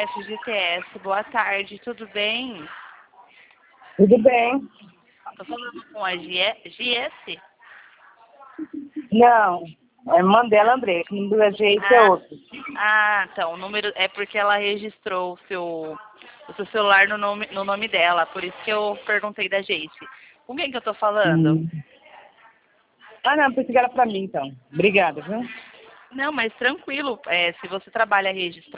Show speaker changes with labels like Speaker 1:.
Speaker 1: FGTS. Boa tarde, tudo bem?
Speaker 2: Tudo bem?
Speaker 1: Tô falando com a Giesse?
Speaker 2: Não, é Mandela André, que o número da gente é outro.
Speaker 1: Então, o número é porque ela registrou o seu celular no nome dela, por isso que eu perguntei da Geice. Com quem que eu tô falando?
Speaker 2: Não, pensei que era pra mim, então. Obrigada, viu?
Speaker 1: Não, mas tranquilo, se você trabalha registrado,